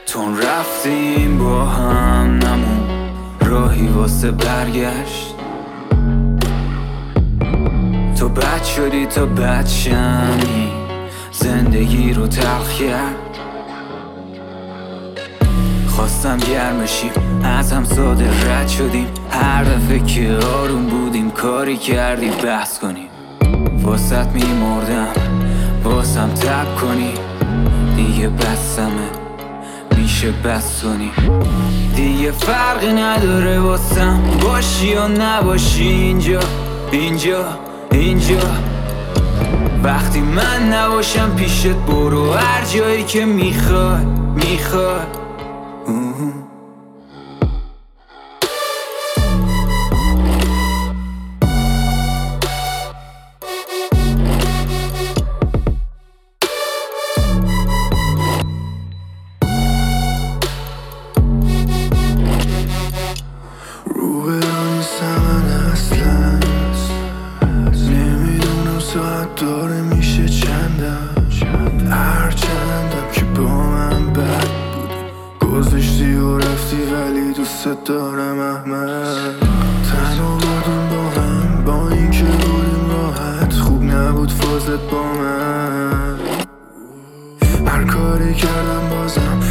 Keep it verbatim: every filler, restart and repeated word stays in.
تون رفتیم با هم نمون راهی واسه برگشت. تو بد شدی تا بد شمی زندگی رو تلخ کرد. خواستم گرمشیم از هم ساده رد شدیم. هر دفعه که آروم بودیم کاری کردی بحث کنیم. واسط میمردم واسم تب کنی. دیگه بسمه میشه بس کنی. دیگه فرقی نداره واسم باشی یا نباشی اینجا اینجا اینجا. وقتی من نباشم پیشت برو هر جایی که میخوای میخوای. ساعت داره میشه چندم هر چندم که با من بد بودی گذاشتی و رفتی ولی دوست دارم احمد. تنها بودیم با هم با این که بودیم راحت خوب نبود فازت با من. هر کاری کردم بازم